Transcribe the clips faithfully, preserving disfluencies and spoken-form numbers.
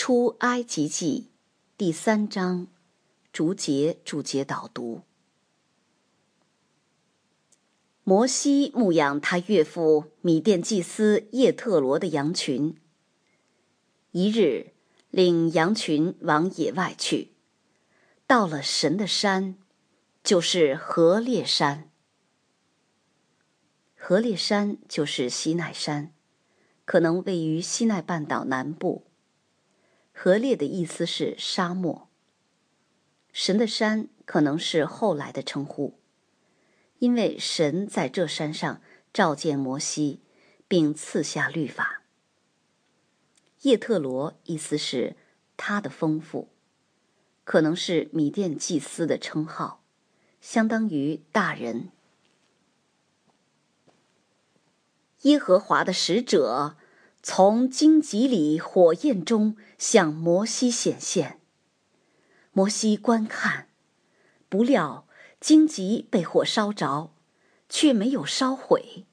出埃及记第三章，逐节注解导读。摩西牧养他岳父米甸祭司叶特罗的羊群。一日，领羊群往野外去，到了神的山，就是何烈山。何烈山就是西奈山，可能位于西奈半岛南部。何烈的意思是沙漠。神的山可能是后来的称呼，因为神在这山上召见摩西，并赐下律法。叶特罗意思是他的丰富，可能是米甸祭司的称号，相当于大人。耶和华的使者从荆棘里火焰中向摩西显现。摩西观看，不料荆棘被火烧着，却没有烧毁。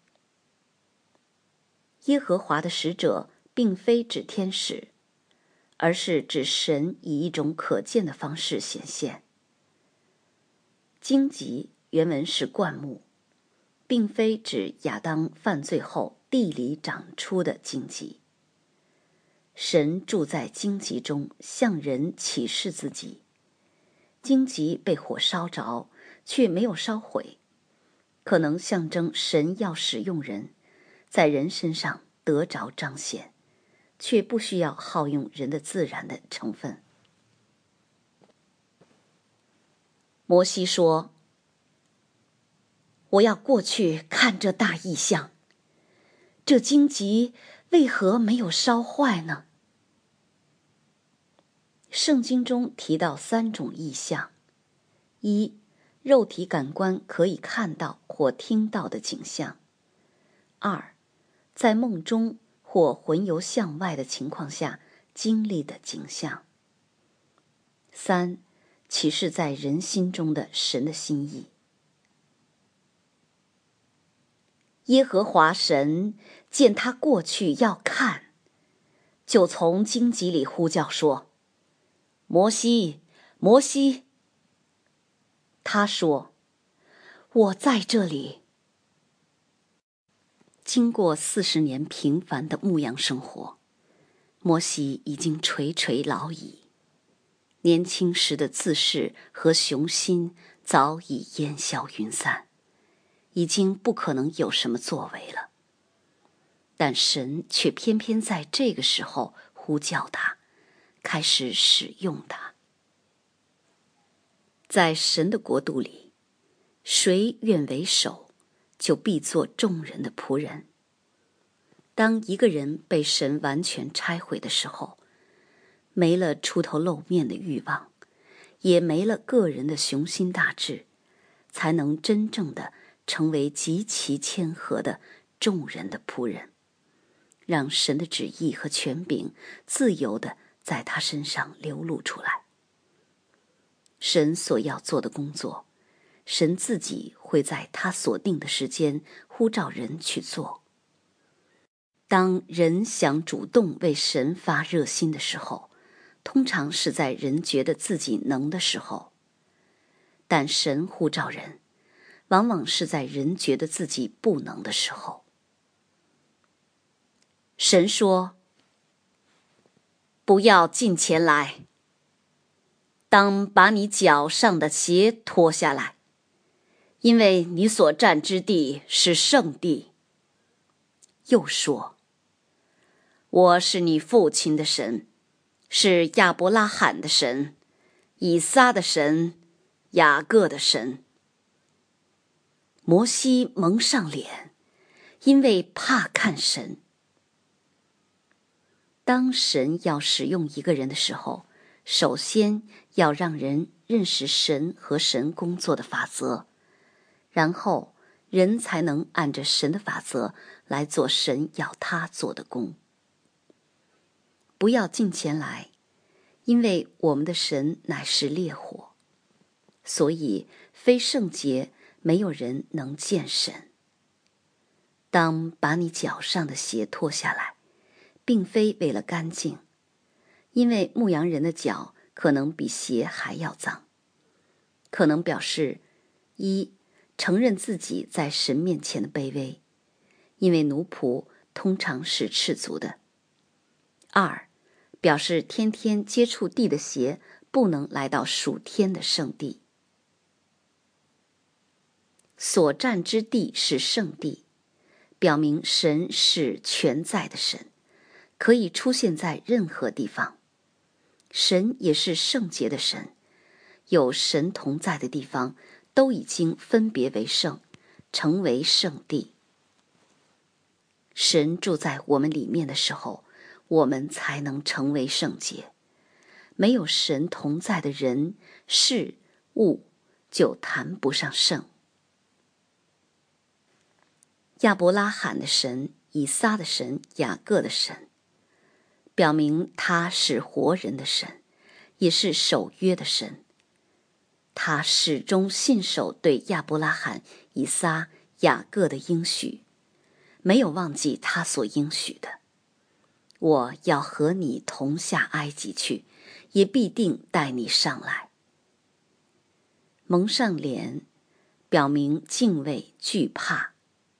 耶和华的使者并非指天使，而是指神以一种可见的方式显现。荆棘原文是灌木，并非指亚当犯罪后地里长出的荆棘。神住在荆棘中，向人启示自己。荆棘被火烧着，却没有烧毁，可能象征神要使用人，在人身上得着彰显，却不需要耗用人的自然的成分。摩西说：我要过去看这大异象，这荆棘为何没有烧坏呢？圣经中提到三种异象：一、肉体感官可以看到或听到的景象；二、在梦中或魂游向外的情况下经历的景象；三、启示在人心中的神的心意。耶和华神见他过去要看，就从荆棘里呼叫说：摩西，摩西。他说：我在这里。经过四十年平凡的牧羊生活，摩西已经垂垂老矣，年轻时的自恃和雄心早已烟消云散，已经不可能有什么作为了。但神却偏偏在这个时候呼叫他，开始使用他。在神的国度里，谁愿为首，就必做众人的仆人。当一个人被神完全拆毁的时候，没了出头露面的欲望，也没了个人的雄心大志，才能真正的成为极其谦和的众人的仆人，让神的旨意和权柄自由的在他身上流露出来。神所要做的工作，神自己会在他所定的时间呼召人去做。当人想主动为神发热心的时候，通常是在人觉得自己能的时候，但神呼召人，往往是在人觉得自己不能的时候。神说：不要近前来，当把你脚上的鞋脱下来，因为你所站之地是圣地。又说：我是你父亲的神，是亚伯拉罕的神，以撒的神，雅各的神。摩西蒙上脸，因为怕看神。当神要使用一个人的时候，首先要让人认识神和神工作的法则，然后人才能按着神的法则来做神要他做的工。不要近前来，因为我们的神乃是烈火，所以非圣洁没有人能见神。当把你脚上的鞋脱下来，并非为了干净， 因为牧羊人的脚可能比鞋还要脏。可能表示：一、承认自己在神面前的卑微，因为奴仆通常是赤足的；二、表示天天接触地的鞋不能来到属天的圣地。所占之地是圣地，表明神是全在的神，可以出现在任何地方。神也是圣洁的神，有神同在的地方都已经分别为圣，成为圣地。神住在我们里面的时候，我们才能成为圣洁。没有神同在的人、事、物，就谈不上圣。亚伯拉罕的神、以撒的神、雅各的神，表明他是活人的神，也是守约的神。他始终信守对亚伯拉罕、以撒、雅各的应许，没有忘记他所应许的。我要和你同下埃及去，也必定带你上来。蒙上脸，表明敬畏、惧怕。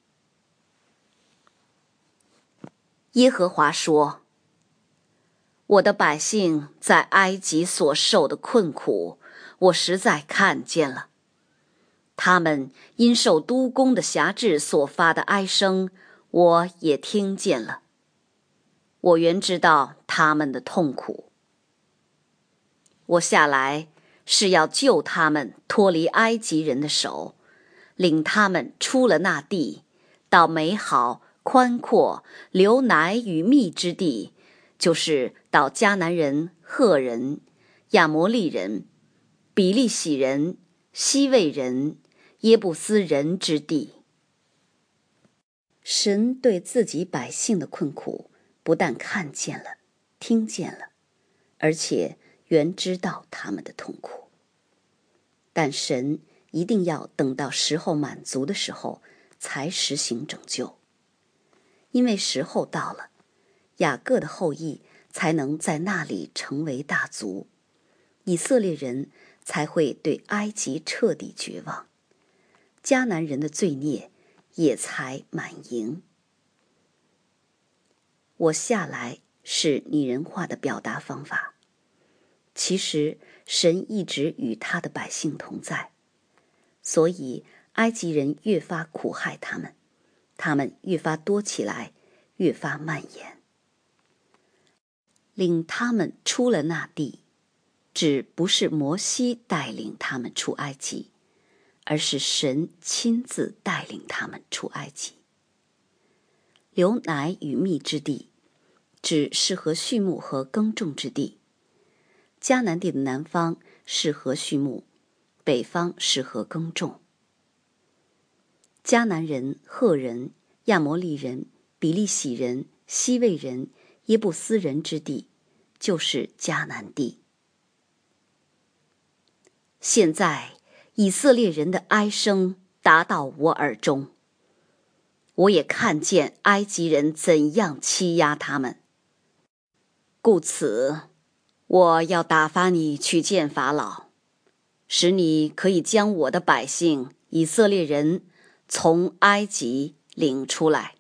耶和华说：我的百姓在埃及所受的困苦，我实在看见了。他们因受督工的辖制所发的哀声，我也听见了。我原知道他们的痛苦。我下来是要救他们脱离埃及人的手，领他们出了那地，到美好宽阔流奶与蜜之地，就是到迦南人、赫人、亚摩利人、比利洗人、西魏人、耶布斯人之地。神对自己百姓的困苦不但看见了、听见了，而且原知道他们的痛苦。但神一定要等到时候满足的时候才实行拯救，因为时候到了，雅各的后裔才能在那里成为大族，以色列人才会对埃及彻底绝望，迦南人的罪孽也才满盈。我下来是拟人化的表达方法，其实神一直与他的百姓同在，所以埃及人越发苦害他们，他们越发多起来，越发蔓延。领他们出了那地，指不是摩西带领他们出埃及，而是神亲自带领他们出埃及。流奶与蜜之地，指适合畜牧和耕种之地。迦南地的南方适合畜牧，北方适合耕种。迦南人、赫人、亚摩利人、比利洗人、西魏人、耶布斯人之地，就是迦南地。现在以色列人的哀声达到我耳中，我也看见埃及人怎样欺压他们，故此我要打发你去见法老，使你可以将我的百姓以色列人从埃及领出来。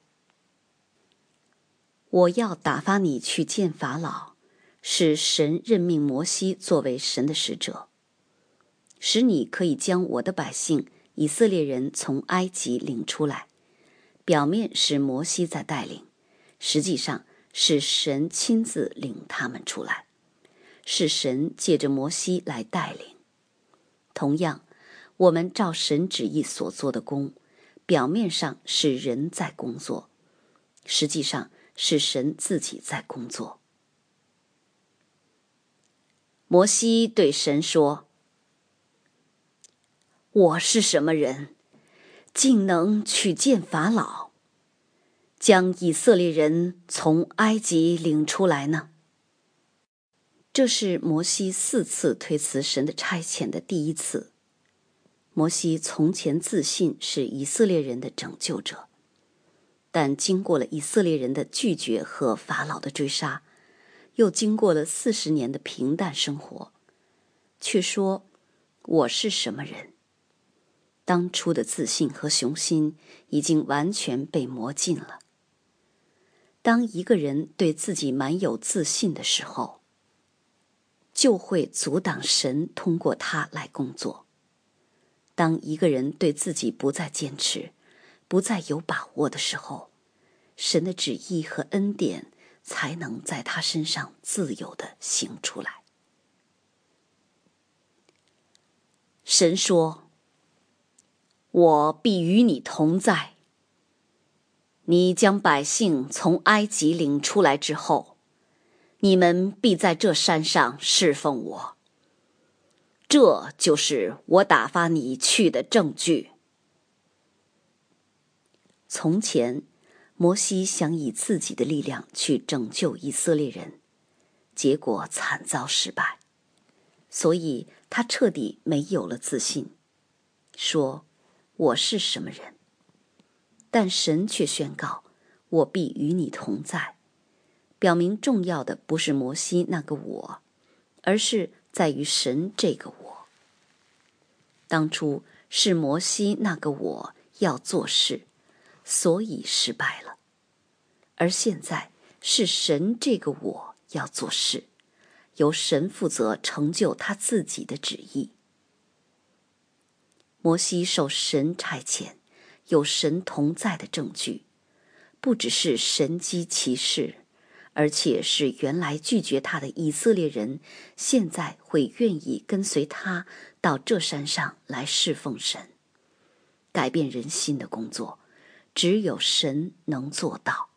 我要打发你去见法老，是神任命摩西作为神的使者，使你可以将我的百姓以色列人从埃及领出来。表面是摩西在带领，实际上是神亲自领他们出来，是神借着摩西来带领。同样，我们照神旨意所做的工，表面上是人在工作，实际上是神自己在工作。摩西对神说：我是什么人，竟能去见法老，将以色列人从埃及领出来呢？这是摩西四次推辞神的差遣的第一次。摩西从前自信是以色列人的拯救者，但经过了以色列人的拒绝和法老的追杀， 又经过了四十年的平淡生活，却说我是什么人？当初的自信和雄心已经完全被磨尽了。当一个人对自己满有自信的时候，就会阻挡神通过他来工作。当一个人对自己不再坚持，不再有把握的时候，神的旨意和恩典才能在他身上自由地行出来。神说，我必与你同在。你将百姓从埃及领出来之后，你们必在这山上侍奉我。这就是我打发你去的证据。从前，摩西想以自己的力量去拯救以色列人，结果惨遭失败，所以他彻底没有了自信，说我是什么人？但神却宣告，我必与你同在，表明重要的不是摩西那个我，而是在于神这个我。当初是摩西那个我要做事，所以失败了，而现在是神这个我要做事，由神负责成就他自己的旨意。摩西受神差遣，有神同在的证据，不只是神迹奇事，而且是原来拒绝他的以色列人现在会愿意跟随他到这山上来侍奉神。改变人心的工作，只有神能做到。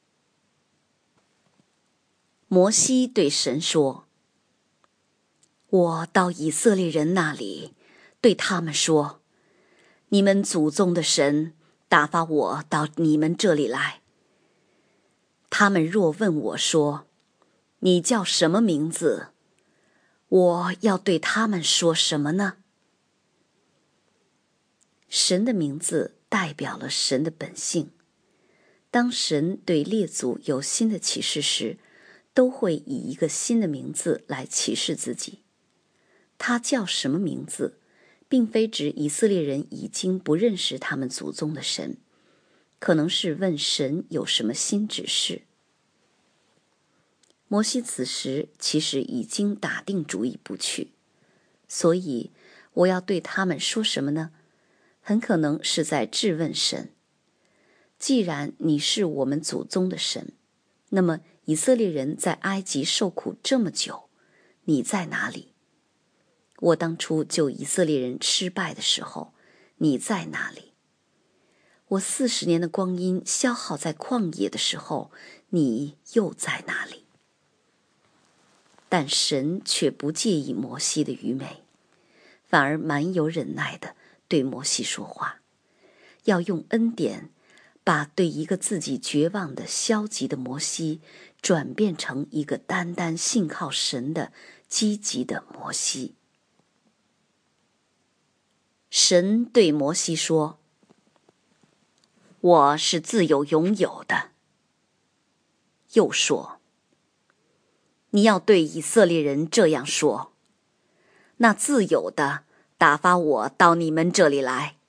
摩西对神说，我到以色列人那里，对他们说，你们祖宗的神打发我到你们这里来。他们若问我说，你叫什么名字？我要对他们说什么呢？神的名字代表了神的本性。当神对列祖有新的启示时，都会以一个新的名字来启示自己。他叫什么名字，并非指以色列人已经不认识他们祖宗的神，可能是问神有什么新指示。摩西此时其实已经打定主意不去，所以我要对他们说什么呢？很可能是在质问神。既然你是我们祖宗的神，那么以色列人在埃及受苦这么久，你在哪里？我当初救以色列人失败的时候，你在哪里？我四十年的光阴消耗在旷野的时候，你又在哪里？但神却不介意摩西的愚昧，反而蛮有忍耐的对摩西说话，要用恩典把对一个自己绝望的消极的摩西转变成一个单单信靠神的积极的摩西。神对摩西说，我是自有永有的。又说，你要对以色列人这样说，那自有的打发我到你们这里来。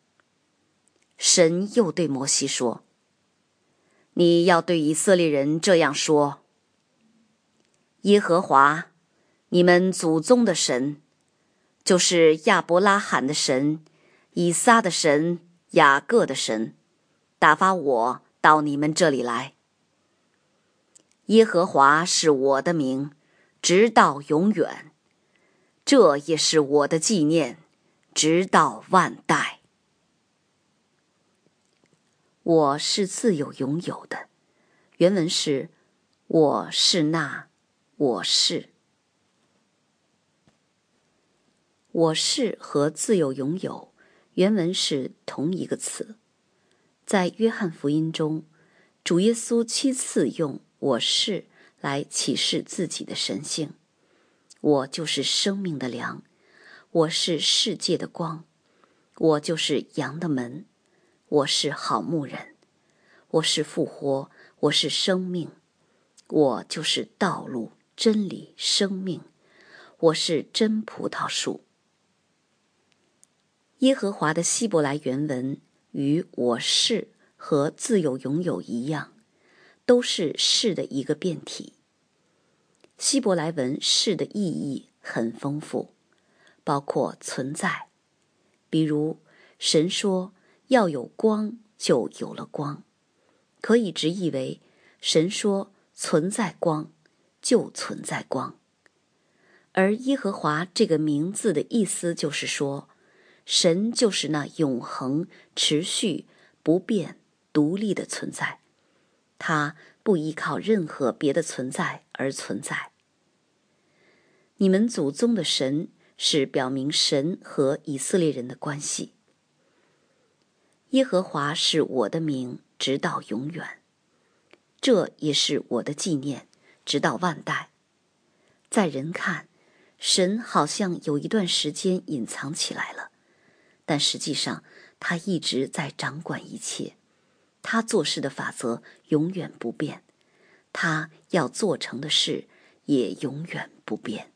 神又对摩西说，你要对以色列人这样说，耶和华，你们祖宗的神，就是亚伯拉罕的神，以撒的神，雅各的神，打发我到你们这里来。耶和华是我的名，直到永远，这也是我的纪念，直到万代。我是自有永有的，原文是我是那我是。我是和自有永有原文是同一个词。在约翰福音中，主耶稣七次用我是来启示自己的神性。我就是生命的粮，我是世界的光，我就是羊的门，我是好牧人，我是复活，我是生命， 我就是道路、真理、生命，我是真葡萄树。耶和华的希伯来原文与我是和自有拥有一样，都是是的一个变体。希伯来文是的意义很丰富，包括存在，比如神说要有光，就有了光，可以直译为神说存在光，就存在光。而耶和华这个名字的意思就是说，神就是那永恒、持续、不变、独立的存在，他不依靠任何别的存在而存在。你们祖宗的神是表明神和以色列人的关系。耶和华是我的名，直到永远，这也是我的纪念，直到万代。在人看，神好像有一段时间隐藏起来了，但实际上他一直在掌管一切，他做事的法则永远不变，他要做成的事也永远不变。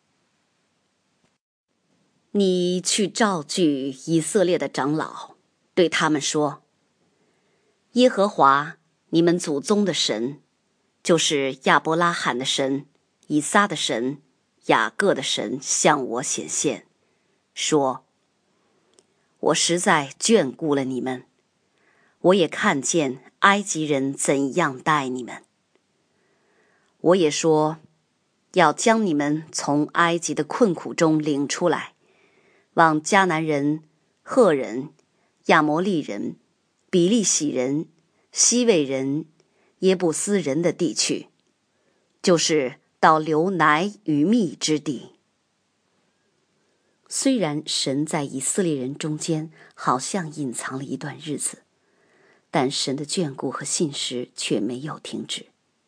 你去召聚以色列的长老，对他们说，耶和华你们祖宗的神，就是亚伯拉罕的神、以撒的神、雅各的神向我显现，说，我实在眷顾了你们，我也看见埃及人怎样待你们。我也说，要将你们从埃及的困苦中领出来，往迦南人、赫人、亚摩利人、比利洗人、西魏人、耶布斯人的地去，就是到流奶与蜜之地。虽然神在以色列人中间好像隐藏了一段日子，但神的眷顾和信实却没有停止。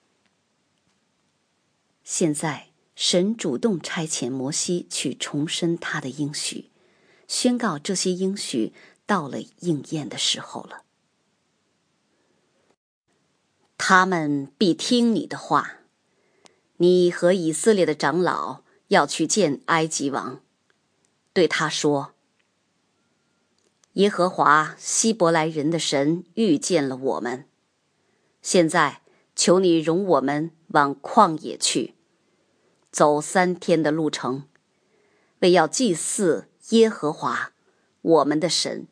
现在神主动差遣摩西去重申他的应许，宣告这些应许到了应验的时候了。他们必听你的话，你和以色列的长老要去见埃及王，对他说，耶和华希伯来人的神遇见了我们，现在求你容我们往旷野去，走三天的路程，为要祭祀耶和华我们的神。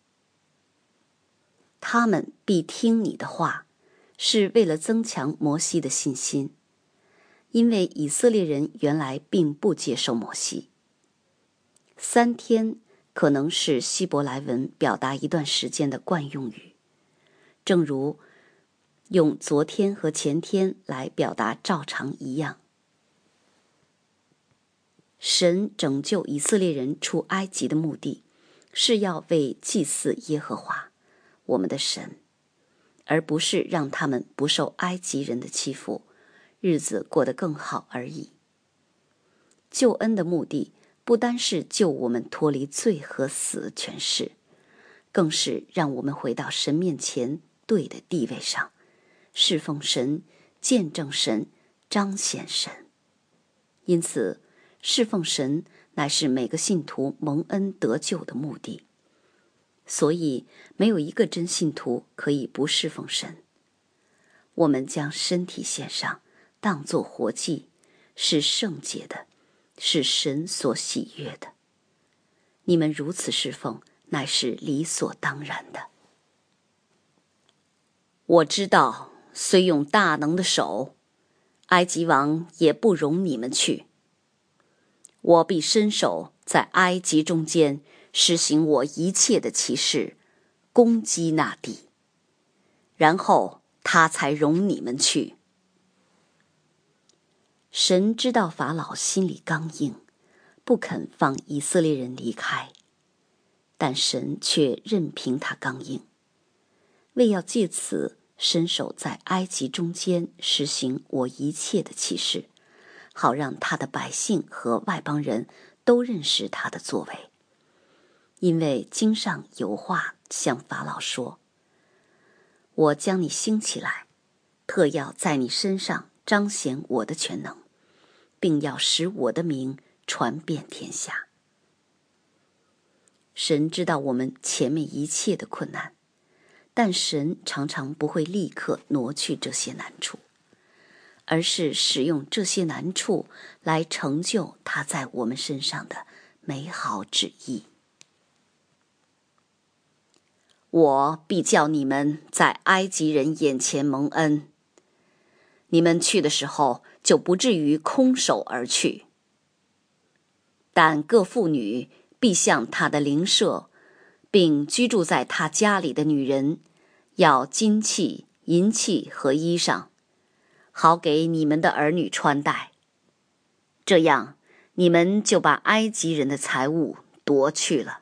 他们必听你的话，是为了增强摩西的信心，因为以色列人原来并不接受摩西。三天可能是希伯来文表达一段时间的惯用语，正如用昨天和前天来表达照常一样。神拯救以色列人出埃及的目的，是要为祭祀耶和华我们的神，而不是让他们不受埃及人的欺负，日子过得更好而已。救恩的目的不单是救我们脱离罪和死权势，更是让我们回到神面前对的地位上，侍奉神、见证神、彰显神。因此侍奉神乃是每个信徒蒙恩得救的目的，所以没有一个真信徒可以不侍奉神。我们将身体献上，当作活祭，是圣洁的，是神所喜悦的。你们如此侍奉，乃是理所当然的。我知道，虽用大能的手，埃及王也不容你们去。我必伸手在埃及中间施行我一切的奇事，攻击那地，然后他才容你们去。神知道法老心里刚硬，不肯放以色列人离开，但神却任凭他刚硬，为要借此伸手在埃及中间实行我一切的奇事，好让他的百姓和外邦人都认识他的作为。因为经上有话向法老说，我将你兴起来，特要在你身上彰显我的全能，并要使我的名传遍天下。神知道我们前面一切的困难，但神常常不会立刻挪去这些难处，而是使用这些难处来成就他在我们身上的美好旨意。我必叫你们在埃及人眼前蒙恩，你们去的时候就不至于空手而去。但各妇女必向他的邻舍，并居住在他家里的女人，要金器、银器和衣裳，好给你们的儿女穿戴。这样，你们就把埃及人的财物夺去了。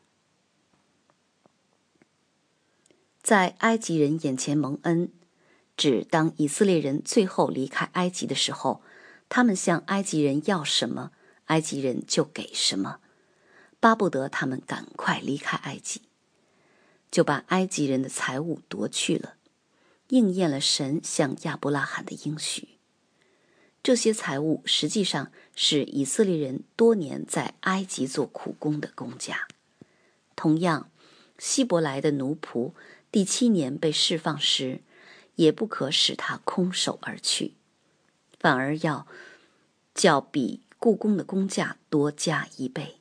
在埃及人眼前蒙恩，指当以色列人最后离开埃及的时候，他们向埃及人要什么，埃及人就给什么，巴不得他们赶快离开埃及，就把埃及人的财物夺去了，应验了神向亚伯拉罕的应许。这些财物实际上是以色列人多年在埃及做苦工的工价。同样，希伯来的奴仆第七年被释放时，也不可使他空手而去，反而要较比雇工的工价多加一倍，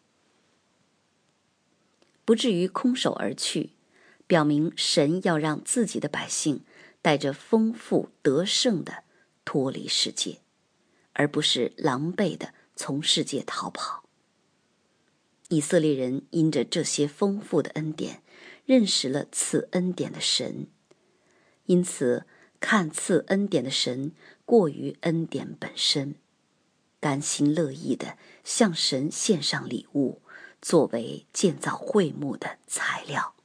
不至于空手而去，表明神要让自己的百姓带着丰富得胜的脱离世界，而不是狼狈的从世界逃跑。以色列人因着这些丰富的恩典，认识了赐恩典的神，因此看赐恩典的神过于恩典本身，甘心乐意地向神献上礼物，作为建造会幕的材料。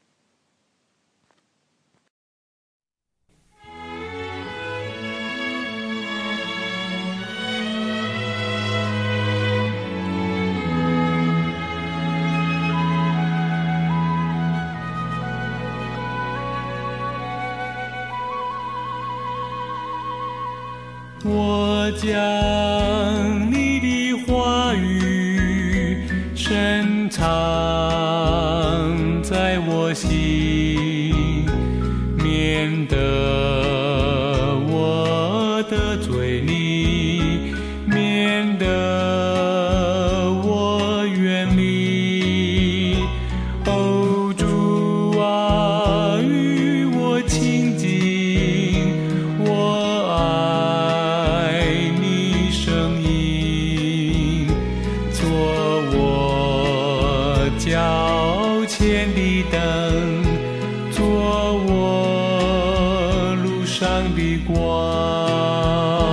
我将你的话语深藏在我心，免得我得罪你，免得我远离。哦，主啊，与我亲近，我爱你声音，做我脚前的灯，做我路上的光。